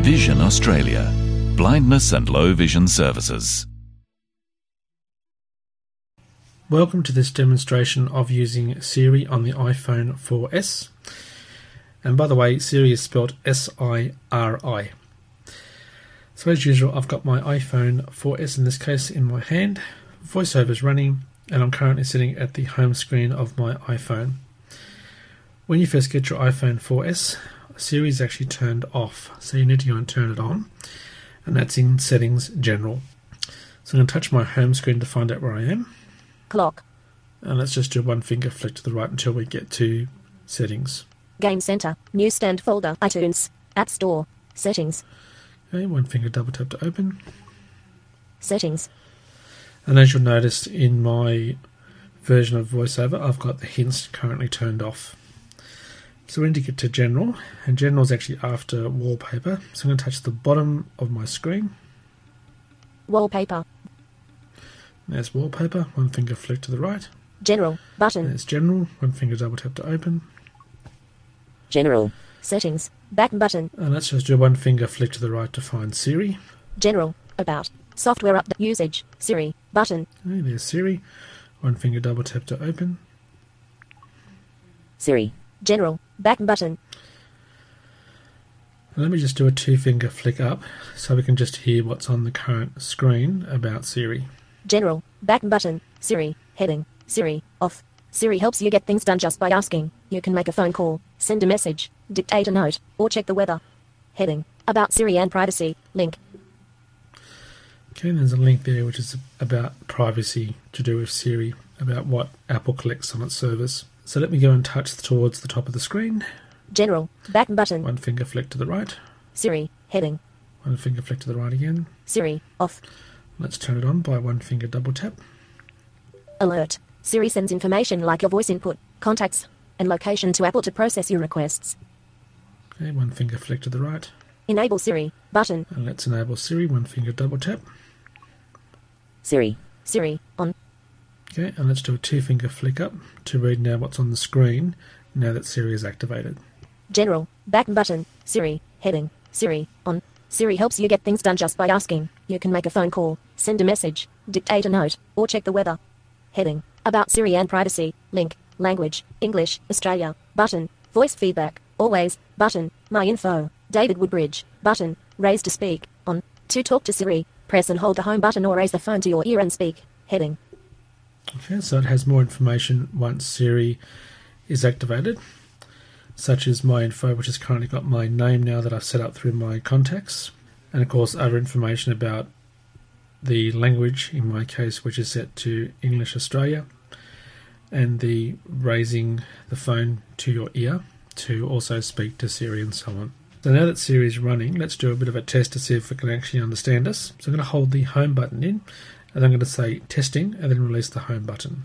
Vision Australia. Blindness and low vision services. Welcome to this demonstration of using Siri on the iPhone 4S. And by the way, Siri is spelled S-I-R-I. So as usual, I've got my iPhone 4S in this case in my hand. VoiceOver is running, and I'm currently sitting at the home screen of my iPhone. When you first get your iPhone 4S, Siri is actually turned off, so you need to go and turn it on, and that's in Settings General. So I'm going to touch my home screen to find out where I am. Clock. And let's just do one finger flick to the right until we get to Settings. Game Center. Newsstand folder. iTunes. App Store. Settings. Okay, one finger double tap to open. Settings. And as you'll notice in my version of VoiceOver, I've got the hints currently turned off. So we need to get to General, and General is actually after Wallpaper. So I'm going to touch the bottom of my screen. Wallpaper. There's Wallpaper, one finger flick to the right. General. Button. There's General, one finger double tap to open. General. Settings. Back button. And let's just do one finger flick to the right to find Siri. General. About. Software update. Usage. Siri. Button. Okay, there's Siri, one finger double tap to open. Siri. General. Back button. Let me just do a two finger flick up so we can just hear what's on the current screen about Siri. General. Back button. Siri. Heading. Siri. Off. Siri helps you get things done just by asking. You can make a phone call, send a message, dictate a note, or check the weather. Heading. About Siri and privacy. Link. Okay, there's a link there which is about privacy to do with Siri, about what Apple collects on its servers. So let me go and touch towards the top of the screen. General. Back button. One finger flick to the right. Siri. Heading. One finger flick to the right again. Siri. Off. Let's turn it on by one finger double tap. Alert. Siri sends information like your voice input, contacts, and location to Apple to process your requests. Okay, one finger flick to the right. Enable Siri. Button. And let's enable Siri, one finger double tap. Siri. Siri. On. Okay, and let's do a two finger flick up to read now what's on the screen now that Siri is activated. General. Back button. Siri. Heading. Siri. On. Siri helps you get things done just by asking. You can make a phone call, send a message, dictate a note, or check the weather. Heading. About Siri and privacy. Link. Language. English. Australia. Button. Voice feedback. Always. Button. My info. David Woodbridge. Button. Raise to speak. On. To talk to Siri, press and hold the home button or raise the phone to your ear and speak. Heading. Okay, so it has more information once Siri is activated, such as my info, which has currently got my name now that I've set up through my contacts, and of course other information about the language, in my case, which is set to English Australia, and the raising the phone to your ear to also speak to Siri and so on. So now that Siri is running, let's do a bit of a test to see if it can actually understand us. So I'm going to hold the home button in, and I'm going to say testing, and then release the home button.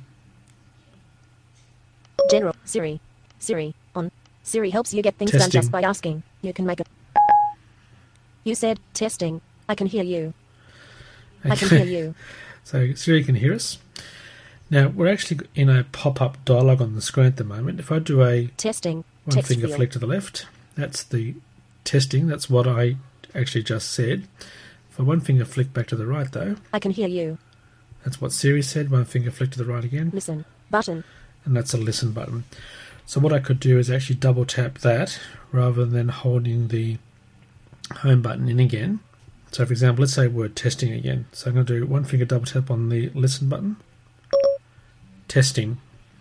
General. Siri. Siri. On. Siri helps you get things Testing. done just by asking. You can make a... You said, testing. I can hear you. I can hear you. So Siri can hear us. Now, we're actually in a pop-up dialog on the screen at the moment. If I do a Testing. one Text finger field. flick to the left, that's the testing. That's what I actually just said. If I one finger flick back to the right, though, I can hear you. that's what Siri said. One finger flick to the right again, Listen. Button. and that's a listen button. So what I could do is actually double tap that rather than holding the home button in again. So for example, let's say we're testing again. So I'm going to do one finger double tap on the listen button. Testing.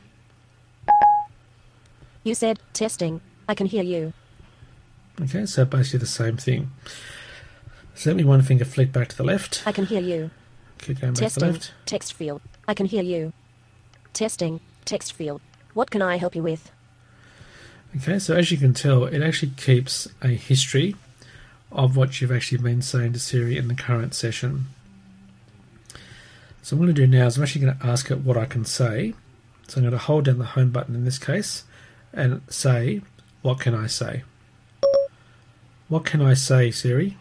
You said, testing. I can hear you. Okay, so basically the same thing. So let me one finger flick back to the left. I can hear you. Keep going back to the Testing. left. Text field. I can hear you. Testing. Text field. What can I help you with? Okay, so as you can tell, it actually keeps a history of what you've actually been saying to Siri in the current session. So what I'm going to do now is I'm actually going to ask it what I can say. So I'm going to hold down the home button in this case and say, what can I say? What can I say, Siri?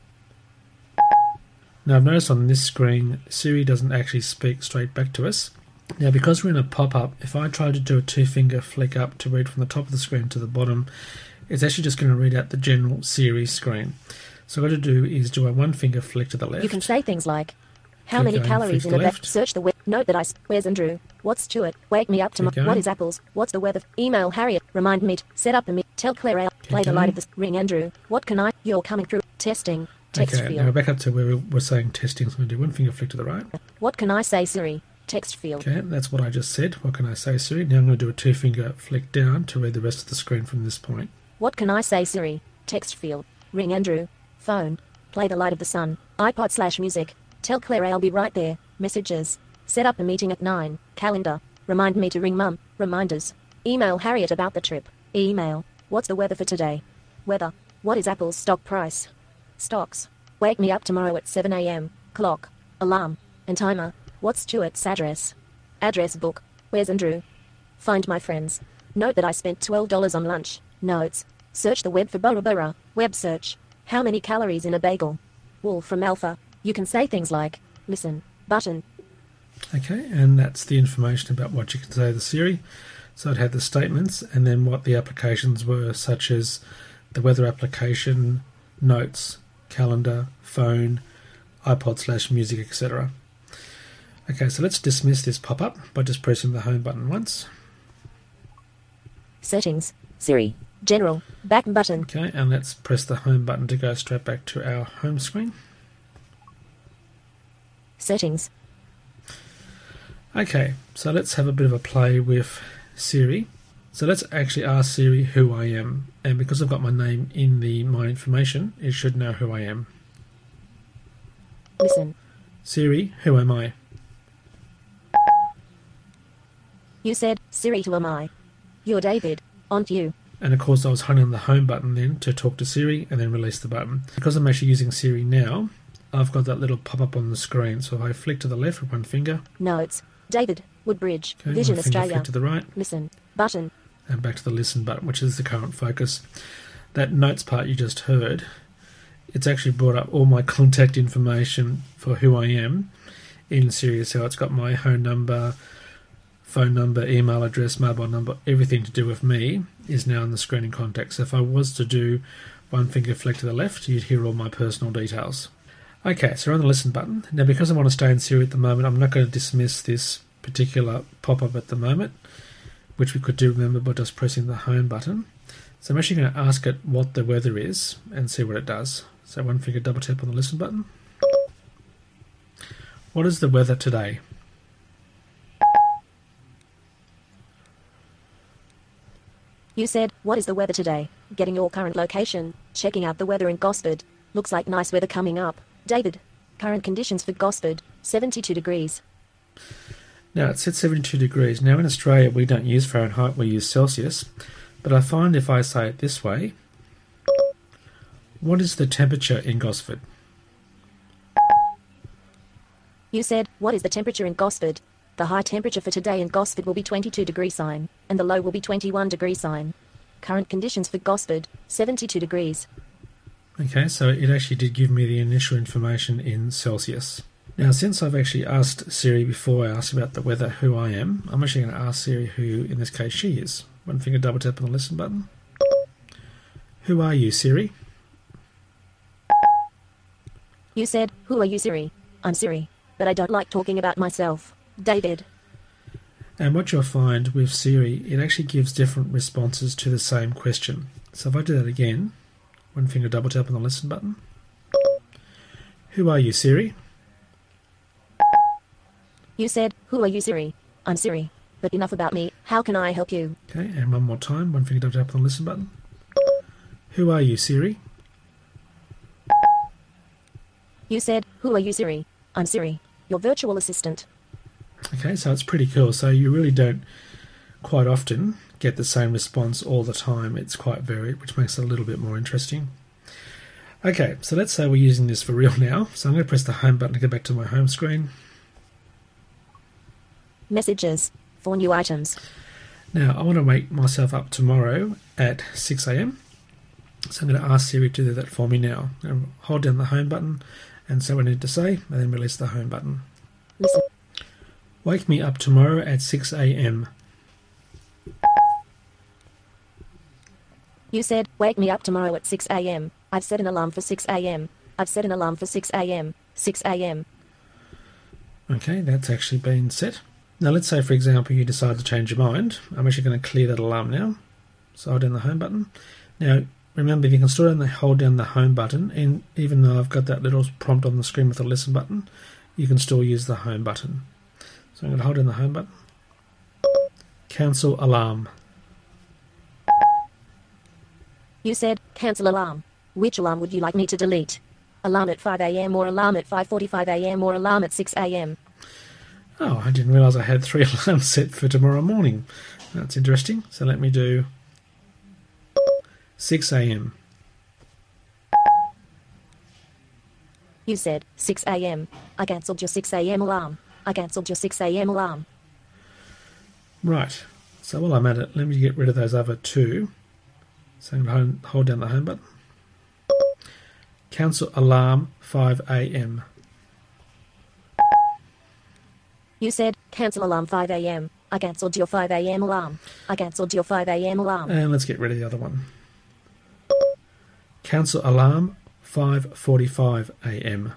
Now I've noticed on this screen, Siri doesn't actually speak straight back to us. Now because we're in a pop-up, if I try to do a two finger flick up to read from the top of the screen to the bottom, it's actually just going to read out the general Siri screen. So what I got to do is do a one finger flick to the left. You can say things like, how Keep many going, calories flick in to a left. Search the web. Note that where's Andrew? What's Stuart? Wake me up Keep tomorrow. What going. is apples? What's the weather? Email Harriet. Remind me. Set up a meet. Tell Claire. Play the light going. of the ring. Andrew. What can I? You're coming through. Testing. Text Okay, now field. back up to where we were saying testing. So I'm going to do one finger flick to the right. What can I say, Siri? Text field. Okay, that's what I just said. What can I say, Siri? Now I'm going to do a two finger flick down to read the rest of the screen from this point. What can I say, Siri? Text field. Ring Andrew. Phone. Play the light of the sun. iPod/music. Tell Claire I'll be right there. Messages. Set up a meeting at 9. Calendar. Remind me to ring Mum. Reminders. Email Harriet about the trip. Email. What's the weather for today? Weather. What is Apple's stock price? Stocks. Wake me up tomorrow at 7 a.m. Clock. Alarm. And timer. What's Stuart's address? Address book. Where's Andrew? Find my friends. Note that I spent $12 on lunch. Notes. Search the web for Bora Bora. Web search. How many calories in a bagel? Wool from Alpha. You can say things like, listen, button. Okay, and that's the information about what you can say to Siri. So it had the statements and then what the applications were, such as the weather application, notes, calendar, phone, iPod/music, etc. Okay, so let's dismiss this pop-up by just pressing the home button once. Settings. Siri. General. Back button. Okay, and let's press the home button to go straight back to our home screen. Settings. Okay, so let's have a bit of a play with Siri. So let's actually ask Siri who I am, and because I've got my name in my information, it should know who I am. Listen. Siri, who am I? You said, Siri, who am I? You're David, aren't you? And of course I was holding the home button then to talk to Siri and then release the button. Because I'm actually using Siri now, I've got that little pop-up on the screen. So if I flick to the left with one finger, Notes. David, Woodbridge, okay, Vision one finger Australia. flick to the right, Listen. Button. and back to the listen button, which is the current focus. That notes part you just heard, it's actually brought up all my contact information for who I am in Siri. So it's got my home number, phone number, email address, mobile number, everything to do with me is now in the screen in context. So if I was to do one finger flick to the left, you'd hear all my personal details. Okay, so we're on the listen button. Now because I want to stay in Siri at the moment, I'm not going to dismiss this particular pop-up at the moment, which we could do, remember, by just pressing the home button. So I'm actually going to ask it what the weather is and see what it does. So one finger double tap on the listen button. What is the weather today? You said, what is the weather today? Getting your current location. Checking out the weather in Gosford. Looks like nice weather coming up. David. Current conditions for Gosford. 72 degrees. Now it said 72 degrees. Now in Australia we don't use Fahrenheit, we use Celsius. But I find if I say it this way, what is the temperature in Gosford? You said, what is the temperature in Gosford? The high temperature for today in Gosford will be 22 degree sign, and the low will be 21 degree sign. Current conditions for Gosford, 72 degrees. Okay, so it actually did give me the initial information in Celsius. Now, since I've actually asked Siri before I asked about the weather who I am, I'm actually going to ask Siri who, in this case, she is. One finger double tap on the listen button. Who are you, Siri? You said, who are you, Siri? I'm Siri, but I don't like talking about myself. David. And what you'll find with Siri, it actually gives different responses to the same question. So if I do that again, one finger double tap on the listen button. Who are you, Siri? You said, who are you, Siri? I'm Siri, but enough about me. How can I help you? Okay, and one more time, one finger double tap on the listen button. Who are you, Siri? You said, who are you, Siri? I'm Siri, your virtual assistant. Okay, so it's pretty cool. So you really don't quite often get the same response all the time. It's quite varied, which makes it a little bit more interesting. Okay, so let's say we're using this for real now. So I'm going to press the home button to go back to my home screen. Messages. 4 new items. Now, I want to wake myself up tomorrow at 6 a.m. So I'm going to ask Siri to do that for me now. I'll hold down the home button and say what I need to say, and then release the home button. Listen. Wake me up tomorrow at 6 a.m. You said, wake me up tomorrow at 6 a.m. I've set an alarm for 6 a.m. I've set an alarm for 6 a.m. 6 a.m. Okay, that's actually been set. Now let's say, for example, you decide to change your mind. I'm actually going to clear that alarm now. So hold down the home button. Now, remember, if you can still hold down the home button, and even though I've got that little prompt on the screen with the listen button, you can still use the home button. So I'm going to hold down the home button. Cancel alarm. You said, cancel alarm. Which alarm would you like me to delete? Alarm at 5 a.m. or alarm at 5:45 a.m. or alarm at 6 a.m. Oh, I didn't realise I had 3 alarms set for tomorrow morning. That's interesting. So let me do 6 a.m. You said, 6 a.m. I cancelled your 6 a.m. alarm. I cancelled your 6 a.m. alarm. Right. So while I'm at it, let me get rid of those other 2. So I'm going to hold down the home button. Cancel alarm 5 a.m. You said, cancel alarm 5 a.m. I cancelled your 5 a.m. alarm. I cancelled your 5 a.m. alarm. And let's get rid of the other one. Cancel alarm 5:45 a.m.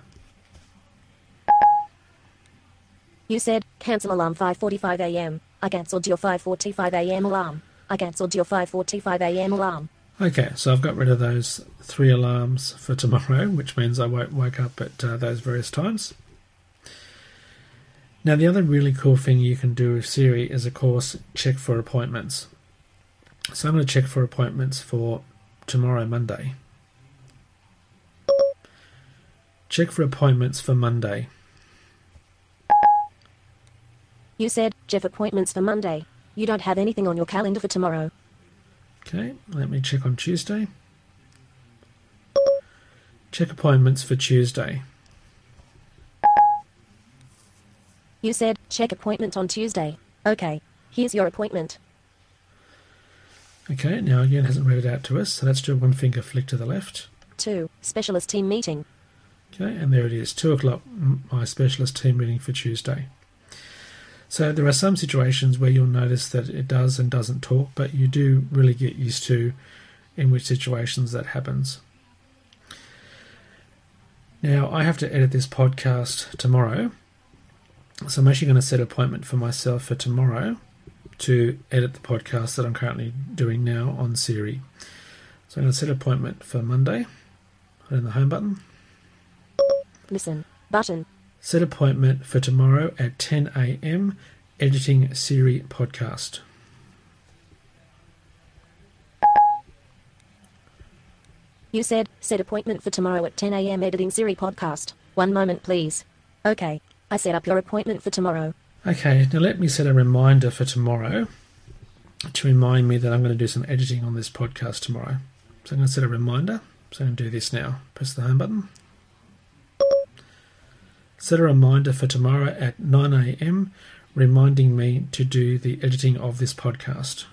You said, cancel alarm 5:45 a.m. I cancelled your 5:45 a.m. alarm. I cancelled your 5:45 a.m. alarm. Okay, so I've got rid of those 3 alarms for tomorrow, which means I won't wake up at those various times. Now, the other really cool thing you can do with Siri is, of course, check for appointments. So I'm going to check for appointments for tomorrow, Monday. Check for appointments for Monday. You said, Jeff, appointments for Monday. You don't have anything on your calendar for tomorrow. Okay, let me check on Tuesday. Check appointments for Tuesday. You said, check appointment on Tuesday. Okay, here's your appointment. Okay, now again, it hasn't read it out to us, so let's do a 1 finger flick to the left. 2. Specialist team meeting. Okay, and there it is, 2 o'clock, my specialist team meeting for Tuesday. So there are some situations where you'll notice that it does and doesn't talk, but you do really get used to in which situations that happens. Now, I have to edit this podcast tomorrow, so I'm actually going to set an appointment for myself for tomorrow to edit the podcast that I'm currently doing now on Siri. So I'm going to set an appointment for Monday. Hold in the home button. Listen button. Set appointment for tomorrow at 10 a.m. editing Siri podcast. You said, set appointment for tomorrow at 10 a.m. editing Siri podcast. 1 moment, please. Okay, I set up your appointment for tomorrow. Okay, now let me set a reminder for tomorrow to remind me that I'm going to do some editing on this podcast tomorrow. So I'm going to set a reminder. So I'm going to do this now. Press the home button. Set a reminder for tomorrow at 9 a.m. reminding me to do the editing of this podcast.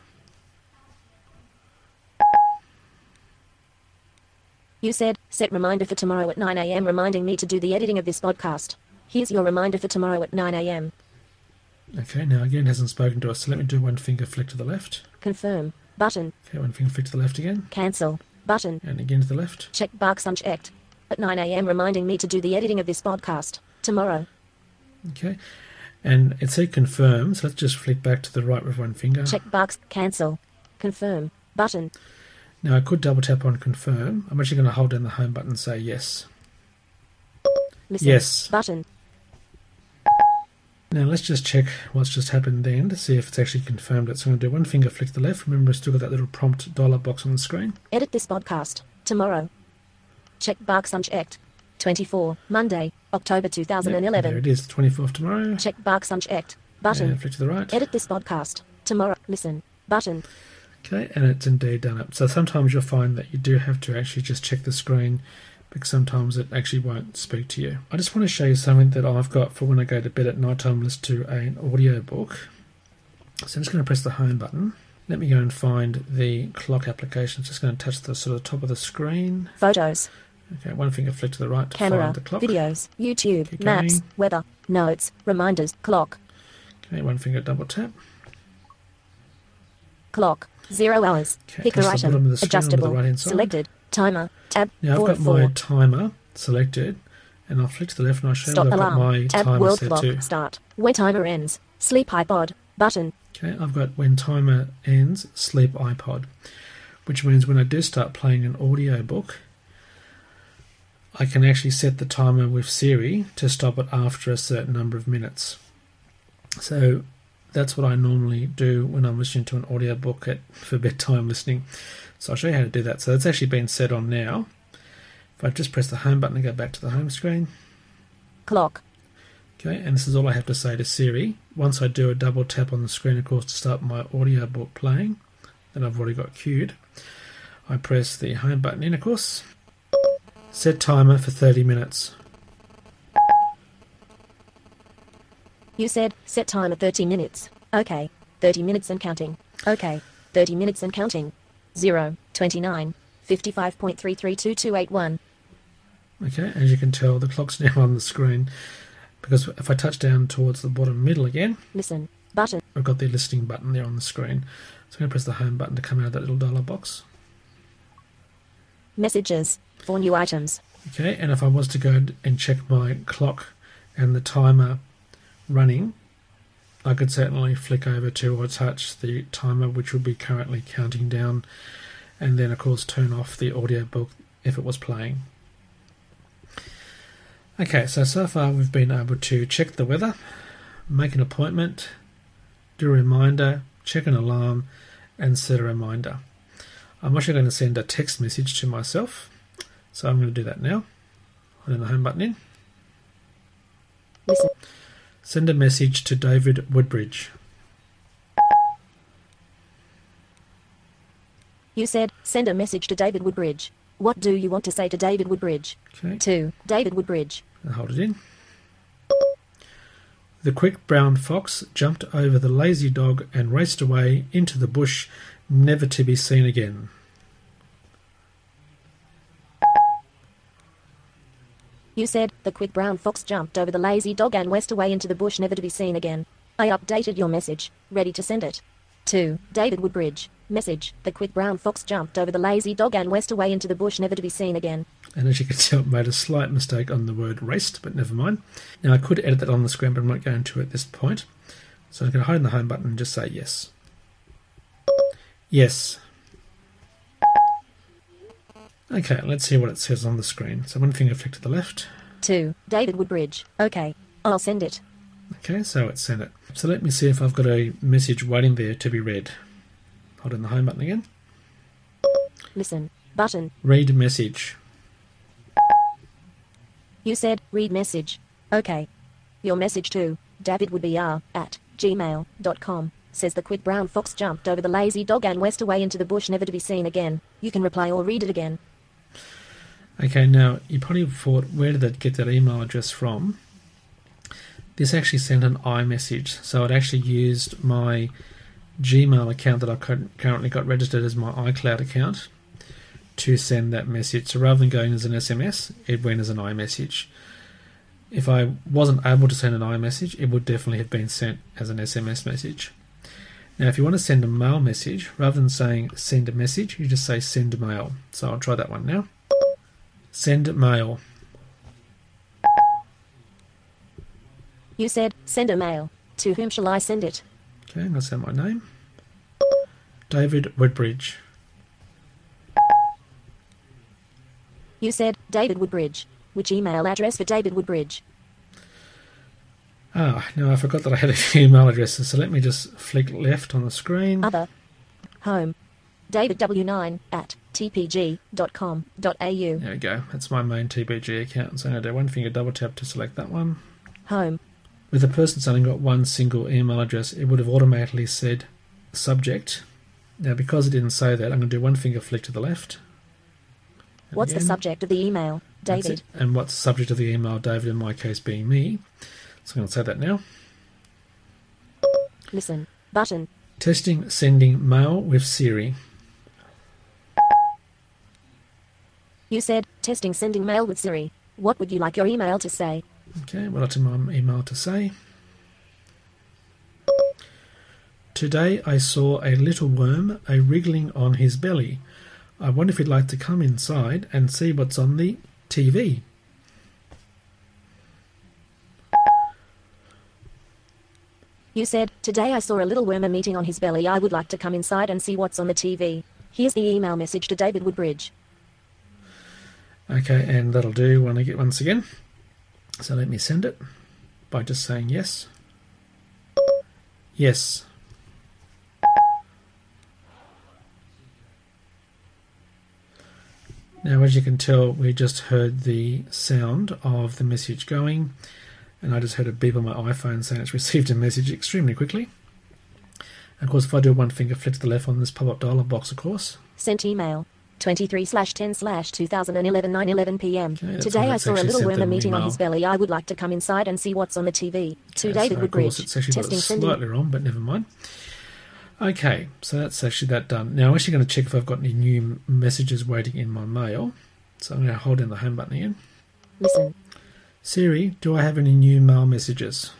You said, set reminder for tomorrow at 9 a.m. reminding me to do the editing of this podcast. Here's your reminder for tomorrow at 9 a.m. Okay, now again, it hasn't spoken to us, so let me do 1 finger flick to the left. Confirm button. Okay, 1 finger flick to the left again. Cancel button. And again to the left. Check box unchecked. At 9 a.m. reminding me to do the editing of this podcast tomorrow. Okay, and it said confirm, so let's just flick back to the right with 1 finger. Check box cancel. Confirm button. Now I could double tap on confirm. I'm actually going to hold down the home button and say yes. Listen Yes. button. Now let's just check what's just happened then to see if it's actually confirmed it. So I'm going to do 1 finger flick to the left. Remember, I've still got that little prompt dollar box on the screen. Edit this podcast tomorrow. Check box unchecked. 24 Monday, October Yep, 2011. there it is, the 24th tomorrow. Check box unchecked. Button. And flick to the right. Edit this podcast tomorrow. Listen button. Okay, and it's indeed done it. So sometimes you'll find that you do have to actually just check the screen because sometimes it actually won't speak to you. I just want to show you something that I've got for when I go to bed at night time, listen to an audio book. So I'm just going to press the home button. Let me go and find the clock application. It's just going to touch the sort of top of the screen. Photos. Okay, 1 finger flick to the right to Camera. find the clock. Videos. YouTube. Keep Maps. going. Weather. Notes. Reminders. Clock. Okay, 1 finger double tap. Clock. 0 hours. Okay, Picker that's the bottom item. of the screen on the Adjustable. right-hand side. Selected. Timer. Tab. Now I've 4 got of 4. my timer selected, and I'll flick to the left and I'll show you Stop what I've got alarm. my Tab. timer World set clock. to. Start. When timer ends. Sleep iPod. Button. Okay, I've got when timer ends, sleep iPod, which means when I do start playing an audio book, I can actually set the timer with Siri to stop it after a certain number of minutes. So that's what I normally do when I'm listening to an audio book for bedtime listening. So I'll show you how to do that. So it's actually been set on now. If I just press the home button and go back to the home screen. Clock. Okay, and this is all I have to say to Siri. Once I do a double tap on the screen, of course, to start my audiobook playing, that I've already got queued, I press the home button in, of course. Set timer for 30 minutes. You said set timer 30 minutes. Okay. 30 minutes and counting. Okay. 30 minutes and counting. 0, 29, 55.332281. Okay, as you can tell, the clock's now on the screen, because if I touch down towards the bottom middle again, Listen. Button. I've got the listening button there on the screen. So I'm going to press the home button to come out of that little dialog box. Messages. 4 new items. Okay, and if I was to go and check my clock and the timer running, I could certainly flick over to or touch the timer, which would be currently counting down, and then of course turn off the audiobook if it was playing. Okay, so far we've been able to check the weather, make an appointment, do a reminder, check an alarm, and set a reminder. I'm actually going to send a text message to myself, so I'm going to do that now. Hold the home button in. Listen. Send a message to David Woodbridge. You said send a message to David Woodbridge. What do you want to say to David Woodbridge? Okay, To David Woodbridge. and hold it in. The quick brown fox jumped over the lazy dog and raced away into the bush, never to be seen again. You said the quick brown fox jumped over the lazy dog and west away into the bush, never to be seen again. I updated your message. Ready to send it. To David Woodbridge. Message. The quick brown fox jumped over the lazy dog and west away into the bush, never to be seen again. And as you can tell, made a slight mistake on the word raced, but never mind. Now I could edit that on the screen, but I'm not going to at this point. So I'm going to hold the home button and just say yes. Yes. Okay, let's see what it says on the screen. So one finger flick to the left. To David Woodbridge. Okay. I'll send it. Okay, so it's sent it. So let me see if I've got a message waiting there to be read. Hold in the home button again. Listen. Button. Read message. You said read message. Okay. Your message to David would be @gmail.com. Says the quick brown fox jumped over the lazy dog and west away into the bush, never to be seen again. You can reply or read it again. Okay, now you probably thought, where did that get that email address from? This actually sent an iMessage, so it actually used my Gmail account that I've currently got registered as my iCloud account to send that message. So rather than going as an SMS, it went as an iMessage. If I wasn't able to send an iMessage, it would definitely have been sent as an SMS message. Now, if you want to send a mail message, rather than saying send a message, you just say send mail. So I'll try that one now. Send mail. You said send a mail. To whom shall I send it? Okay, I'm going to say my name. David Woodbridge. You said David Woodbridge. Which email address for David Woodbridge? Now I forgot that I had a few email addresses, so let me just flick left on the screen. Other. Home. davidw9@tpg.com.au. There we go. That's my main TPG account. So I'm going to do one finger double tap to select that one. Home. With the person's only got one single email address, it would have automatically said subject. Now, because it didn't say that, I'm going to do one finger flick to the left. And What's the again, subject of the email, that's David? it. And what's the subject of the email, David, in my case being me. So I'm going to say that now. Listen. Button. Testing sending mail with Siri. You said testing sending mail with Siri. What would you like your email to say? Okay, what else in my email to say? today I saw a little worm wriggling on his belly. I wonder if you'd like to come inside and see what's on the TV. You said, today I saw a little worm meeting on his belly. I would like to come inside and see what's on the TV. Here's the email message to David Woodbridge. Okay, and that'll do once again. So let me send it by just saying yes. Yes. Now, as you can tell, we just heard the sound of the message going, and I just heard a beep on my iPhone saying it's received a message extremely quickly. And of course, if I do one finger flick to the left on this pop-up dialog box, of course. Sent email. 23/10/2011 9:11 p.m. Okay, Today I saw a little worm meeting on email. his belly. I would like to come inside and see what's on the TV. To Okay, David so Woodbridge. Of course, it's actually got Testing it sending. slightly wrong, but never mind. Okay, so that's actually that done. Now I'm actually going to check if I've got any new messages waiting in my mail. So I'm going to hold down the home button again. Listen. Siri, do I have any new mail messages?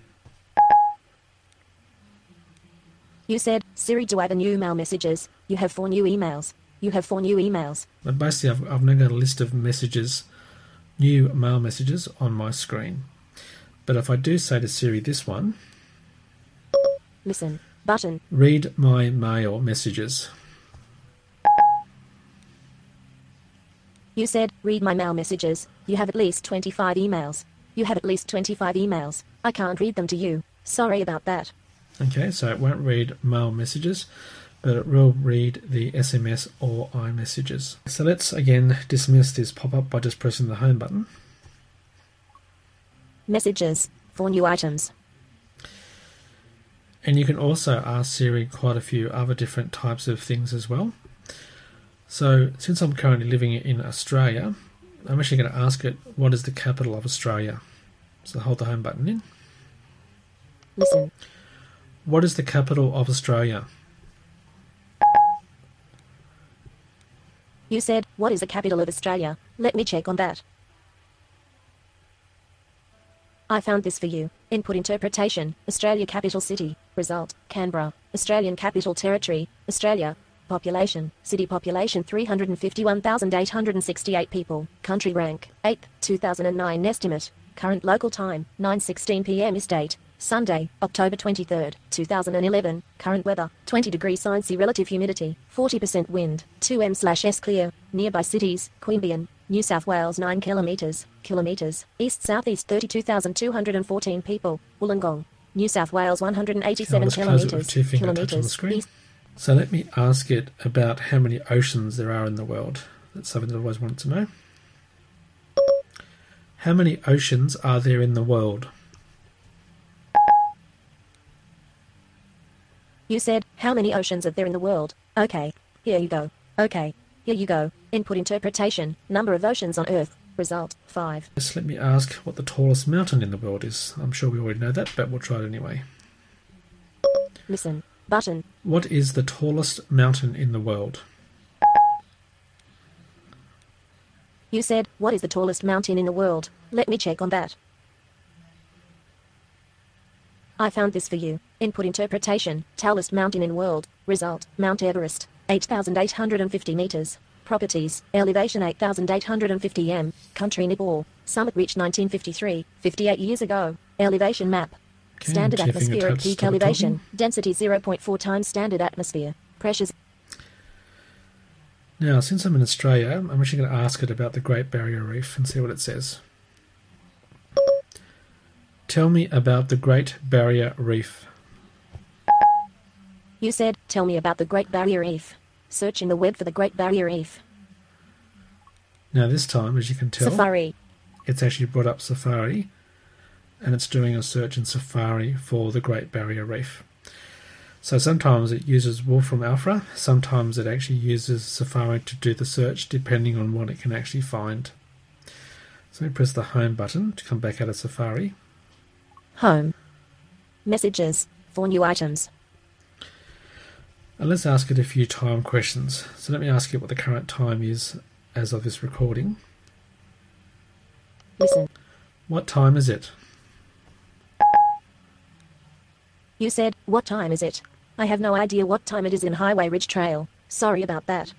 You said, Siri, do I have new email messages? You have 4 new emails. You have 4 new emails. But basically, I've now got a list of messages, new mail messages on my screen. But if I do say to Siri this one, Listen. Button. read my mail messages. You said, read my mail messages. You have at least 25 emails. You have at least 25 emails. I can't read them to you. Sorry about that. Okay, so it won't read mail messages, but it will read the SMS or iMessages. So let's again dismiss this pop-up by just pressing the home button. Messages. 4 new items. And you can also ask Siri quite a few other different types of things as well. So since I'm currently living in Australia, I'm actually going to ask it, what is the capital of Australia? So hold the home button in. Listen. What is the capital of Australia? You said, what is the capital of Australia? Let me check on that. I found this for you. Input interpretation. Australia capital city. Result. Canberra. Australian capital territory. Australia. Population. City population 351,868 people. Country rank. 8th. 2009 estimate. Current local time. 9:16 p.m. Estate. Sunday, October 23rd, 2011. Current weather, 20 degrees C. Relative humidity, 40% wind, 2m/s clear. Nearby cities, Queanbeyan, New South Wales 9 kilometres, east-southeast 32,214 people. Wollongong, New South Wales 187 Let's close it with kilometres, 2 finger touch on the screen. east. So let me ask it about how many oceans there are in the world. That's something that I've always wanted to know. How many oceans are there in the world? You said, how many oceans are there in the world? Okay, here you go. Okay, here you go. Input interpretation, number of oceans on Earth. Result, 5. Just let me ask what the tallest mountain in the world is. I'm sure we already know that, but we'll try it anyway. Listen, button. What is the tallest mountain in the world? You said, what is the tallest mountain in the world? Let me check on that. I found this for you. Input interpretation, tallest mountain in world. Result, Mount Everest, 8,850 meters. Properties, elevation 8,850 m. Country Nepal. Summit reached 1953, 58 years ago. Elevation map. Okay, Standard and 2 finger atmospheric touch, peak stop it elevation. talking. Density 0.4 times standard atmosphere. Pressures. Now, since I'm in Australia, I'm actually going to ask it about the Great Barrier Reef and see what it says. Tell me about the Great Barrier Reef. You said, tell me about the Great Barrier Reef. Search in the web for the Great Barrier Reef. Now this time, as you can tell, Safari. it's actually brought up Safari, and it's doing a search in Safari for the Great Barrier Reef. So sometimes it uses Wolfram Alpha, sometimes it actually uses Safari to do the search, depending on what it can actually find. So we press the Home button to come back out of Safari. Home. Messages. 4 new items. And let's ask it a few time questions. So let me ask it what the current time is as of this recording. Listen. What time is it? You said, what time is it? I have no idea what time it is in Highway Ridge Trail. Sorry about that.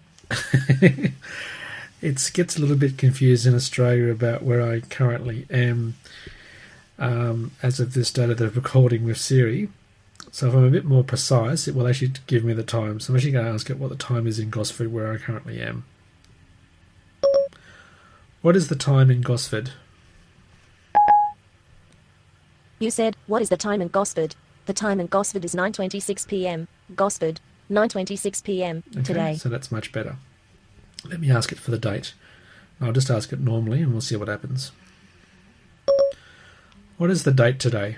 It gets a little bit confused in Australia about where I currently am as of this date of the recording with Siri. So if I'm a bit more precise, it will actually give me the time. So I'm actually going to ask it what the time is in Gosford, where I currently am. What is the time in Gosford? You said, what is the time in Gosford? The time in Gosford is 9:26 p.m. Gosford, 9:26 p.m. Okay, today. so that's much better. Let me ask it for the date. I'll just ask it normally and we'll see what happens. What is the date today?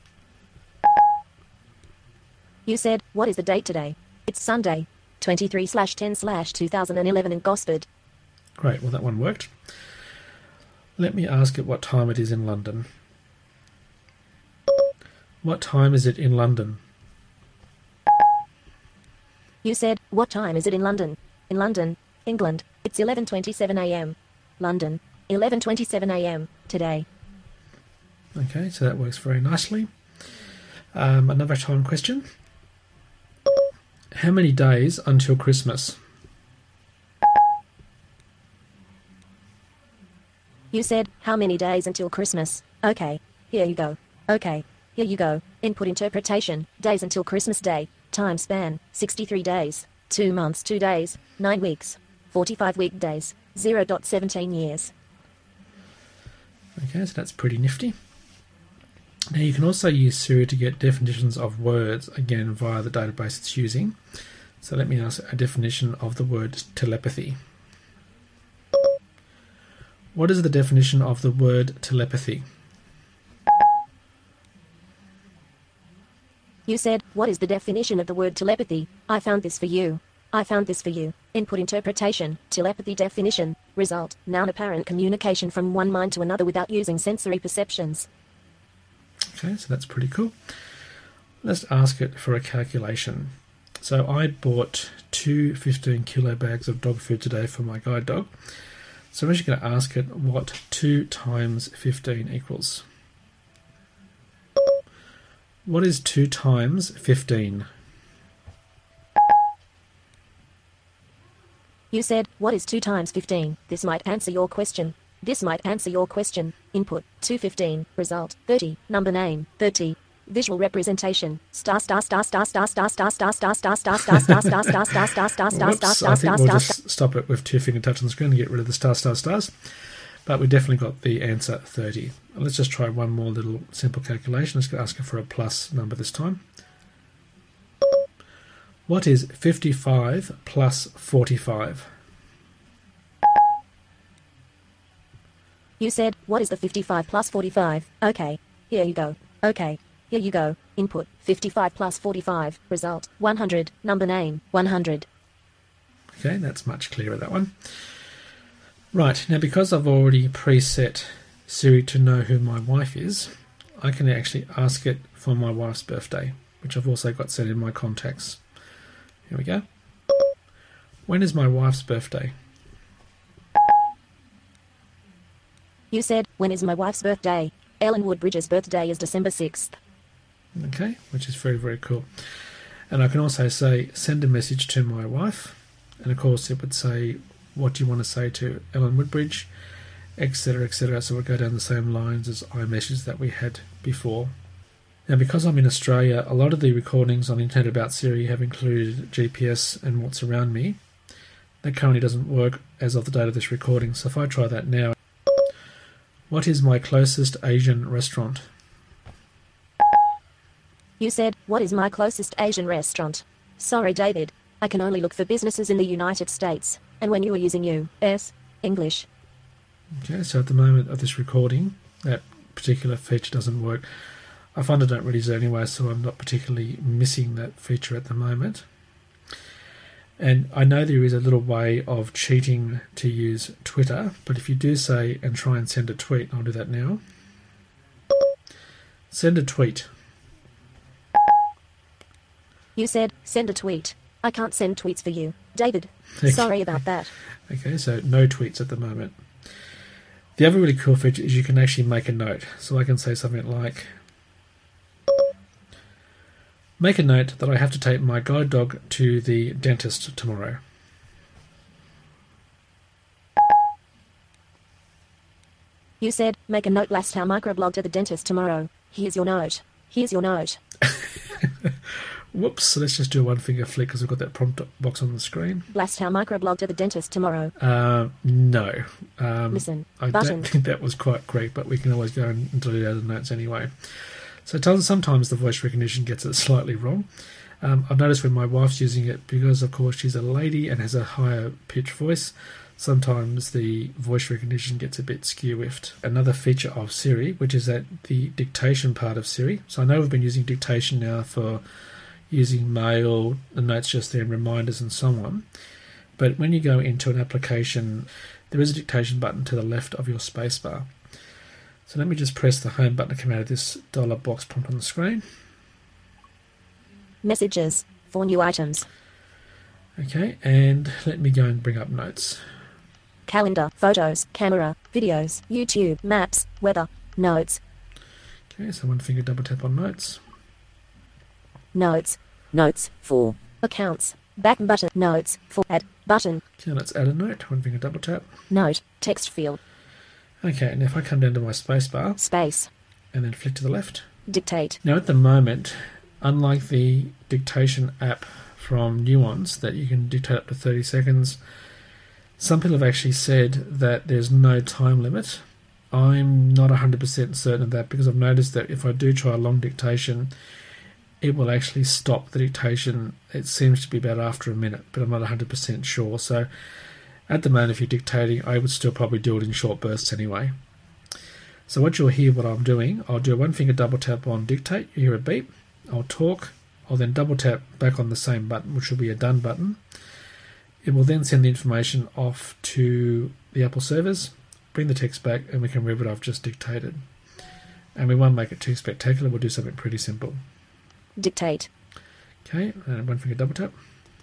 You said, what is the date today? It's Sunday, 23/10/2011 in Gosford. Great, well that one worked. Let me ask it what time it is in London. What time is it in London? You said, what time is it in London? In London, England, it's 11:27 a.m. London, 11:27 a.m. today. Okay, so that works very nicely. Another time question. How many days until Christmas? You said, how many days until Christmas? Okay, here you go. Okay, here you go. Input interpretation, days until Christmas Day. Time span, 63 days. 2 months, 2 days, 9 weeks. 45 weekdays, 0.17 years. Okay, so that's pretty nifty. Now you can also use Siri to get definitions of words, again via the database it's using. So let me ask a definition of the word telepathy. What is the definition of the word telepathy? You said, what is the definition of the word telepathy? I found this for you. I found this for you. Input interpretation, telepathy definition, result, noun apparent communication from one mind to another without using sensory perceptions. Okay, so that's pretty cool. Let's ask it for a calculation. So I bought 2 15-kilo bags of dog food today for my guide dog. So I'm actually going to ask it what 2 times 15 equals. What is 2 times 15? You said, what is 2 times 15? This might answer your question. This might answer your question. Input, 215. Result, 30. Number name, 30. Visual representation. Star star star star star star star star star star star star star star star star star star star Whoops, star I star think star we'll star. just stop it with 2-finger touch on the screen and get rid of the stars. But we definitely got the answer 30. Let's just try one more little simple calculation. Let's ask it for a plus number this time. What is 55 plus 45? You said, what is the 55 plus 45? Okay, here you go. Okay, here you go. Input, 55 plus 45. Result, 100. Number name, 100. Okay, that's much clearer, that one. Right, now because I've already preset Siri to know who my wife is, I can actually ask it for my wife's birthday, which I've also got set in my contacts. Here we go. When is my wife's birthday? You said, when is my wife's birthday? Ellen Woodbridge's birthday is December 6th. Okay, which is very, very cool. And I can also say, send a message to my wife. And of course it would say, what do you want to say to Ellen Woodbridge, etc., etc. So we'll go down the same lines as iMessage that we had before. Now because I'm in Australia, a lot of the recordings on the internet about Siri have included GPS and what's around me. That currently doesn't work as of the date of this recording, so if I try that now, what is my closest Asian restaurant? You said, what is my closest Asian restaurant? Sorry, David. I can only look for businesses in the United States. And when you are using U.S. English. Okay, so at the moment of this recording, that particular feature doesn't work. I find I don't really use it anyway, so I'm not particularly missing that feature at the moment. And I know there is a little way of cheating to use Twitter, but if you do say and try and send a tweet, I'll do that now. Send a tweet. You said, send a tweet. I can't send tweets for you, David. Okay. Sorry about that. Okay, so no tweets at the moment. The other really cool feature is you can actually make a note. So I can say something like, Make a note that I have to take my guide dog to the dentist tomorrow. You said, make a note last how microblog to the dentist tomorrow. Here's your note. Here's your note. Whoops, so let's just do a one-finger flick because we've got that prompt box on the screen. Blast how microblog to the dentist tomorrow. No. Listen, I button. don't think that was quite correct, but we can always go and delete out the notes anyway. So sometimes the voice recognition gets it slightly wrong. I've noticed when my wife's using it, because of course she's a lady and has a higher pitched voice, sometimes the voice recognition gets a bit skew-whiffed. Another feature of Siri, which is that the dictation part of Siri. So I know we've been using dictation now for using mail, the notes just there, and reminders and so on. But when you go into an application, there is a dictation button to the left of your spacebar. So let me just press the home button to come out of this dollar box prompt on the screen. Messages. 4 new items. Okay, and let me go and bring up notes. Calendar. Photos. Camera. Videos. YouTube. Maps. Weather. Notes. Okay, so one finger double tap on notes. Notes. Notes. 4. Accounts. Back button. Notes. 4. Add. Button. Okay, let's add a note. One finger double tap. Note. Text field. Okay, and if I come down to my spacebar Space. and then flick to the left. Dictate. Now at the moment, unlike the dictation app from Nuance that you can dictate up to 30 seconds, some people have actually said that there's no time limit. I'm not 100% certain of that because I've noticed that if I do try a long dictation, it will actually stop the dictation. It seems to be about after a minute, but I'm not 100% sure. So at the moment, if you're dictating, I would still probably do it in short bursts anyway. So what you'll hear what I'm doing, I'll do a one finger double tap on dictate, you hear a beep, I'll talk, I'll then double tap back on the same button, which will be a done button. It will then send the information off to the Apple servers, bring the text back, and we can read what I've just dictated. And we won't make it too spectacular, we'll do something pretty simple. Dictate. Okay, and one finger double tap.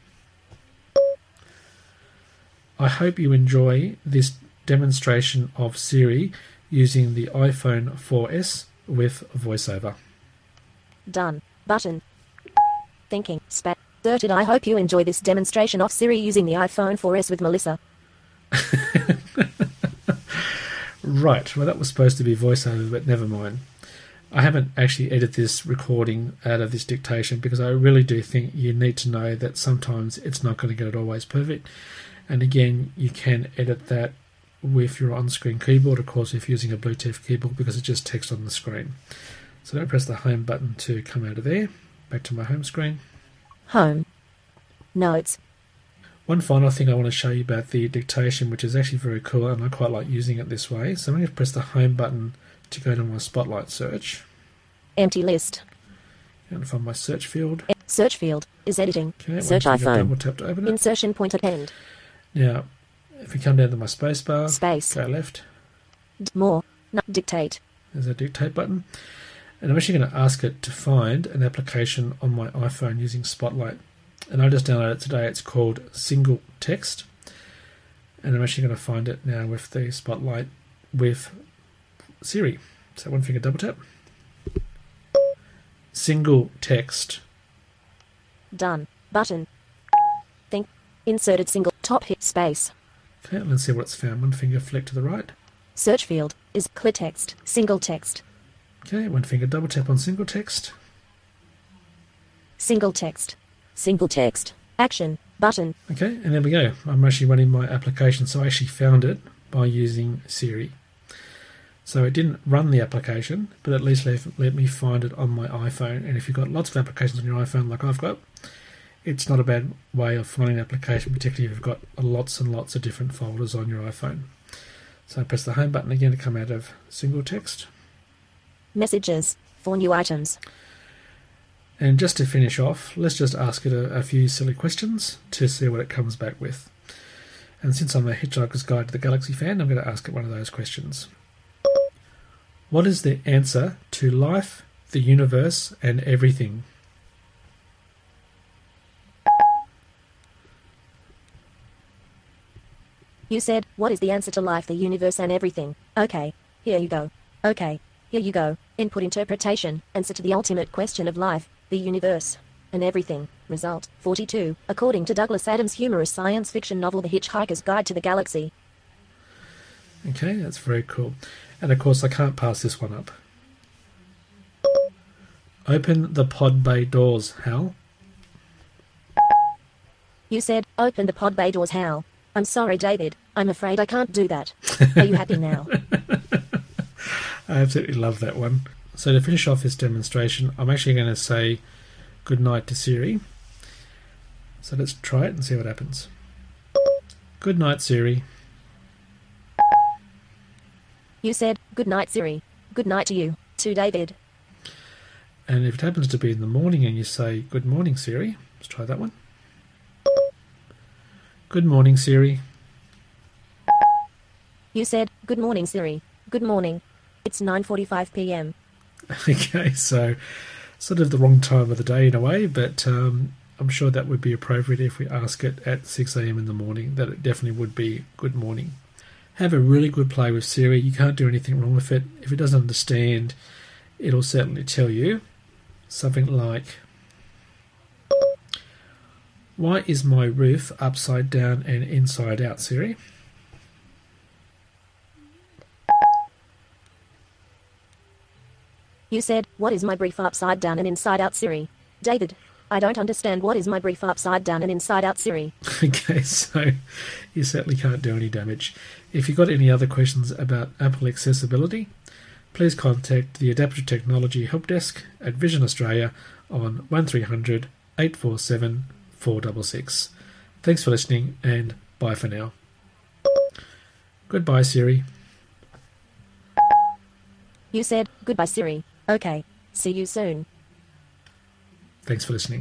I hope you enjoy this demonstration of Siri using the iPhone 4S with VoiceOver. Done. Button. Thinking. Certed. I hope you enjoy this demonstration of Siri using the iPhone 4S with Melissa. Right, well that was supposed to be VoiceOver, but never mind. I haven't actually edited this recording out of this dictation because I really do think you need to know that sometimes it's not going to get it always perfect. And again, you can edit that with your on-screen keyboard, of course, if you're using a Bluetooth keyboard, because it's just text on the screen. So don't press the home button to come out of there. Back to my home screen. Home. Notes. One final thing I want to show you about the dictation, which is actually very cool, and I quite like using it this way. So I'm going to press the home button to go to my Spotlight search. Empty list. And find my search field. Search field is editing. Okay, Search one finger iPhone. double tap to open it. Insertion point at end. Now, if we come down to my spacebar, Space. go left. More. Dictate. There's a dictate button. And I'm actually going to ask it to find an application on my iPhone using Spotlight. And I just downloaded it today. It's called Single Text. And I'm actually going to find it now with the Spotlight with Siri. So one finger double tap. Single Text. Done. Button. Think. Inserted single. Top hit space. Okay, let's see what it's found. One finger flick to the right. Search field is clear text. Single text. Okay, one finger double tap on Single Text. Single text. Single text. Action. Button. Okay, and there we go. I'm actually running my application, so I actually found it by using Siri. So it didn't run the application, but at least let me find it on my iPhone. And if you've got lots of applications on your iPhone like I've got, it's not a bad way of finding an application, particularly if you've got lots and lots of different folders on your iPhone. So I press the home button again to come out of Single Text. Messages. 4 new items. And just to finish off, let's just ask it a few silly questions to see what it comes back with. And since I'm a Hitchhiker's Guide to the Galaxy fan, I'm going to ask it one of those questions. What is the answer to life, the universe, and everything? You said, what is the answer to life, the universe, and everything? Okay, here you go. Okay, here you go. Input interpretation. Answer to the ultimate question of life, the universe. and everything. Result, 42, according to Douglas Adams' humorous science fiction novel The Hitchhiker's Guide to the Galaxy. Okay, that's very cool. And of course, I can't pass this one up. Open the pod bay doors, Hal. You said, open the pod bay doors, Hal. I'm sorry, David. I'm afraid I can't do that. Are you happy now? I absolutely love that one. So to finish off this demonstration, I'm actually going to say good night to Siri. So let's try it and see what happens. Good night, Siri. You said, good night, Siri. Good night to you, too, David. And if it happens to be in the morning and you say good morning, Siri, let's try that one. Good morning, Siri. You said, good morning, Siri. Good morning. It's 9:45 p.m. Okay, so sort of the wrong time of the day in a way, but I'm sure that would be appropriate if we ask it at 6 a.m. in the morning, that it definitely would be good morning. Have a really good play with Siri. You can't do anything wrong with it. If it doesn't understand, it'll certainly tell you something like, why is my roof upside down and inside out, Siri? You said, what is my brief upside down and inside out, Siri? David, I don't understand what is my brief upside down and inside out, Siri. Okay, so you certainly can't do any damage. If you've got any other questions about Apple accessibility, please contact the Adaptive Technology Help Desk at Vision Australia on 1300 847 466. Thanks for listening and bye for now. Goodbye, Siri. You said, goodbye, Siri. Okay, see you soon. Thanks for listening.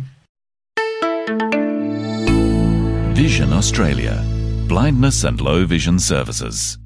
Vision Australia. Blindness and low vision services.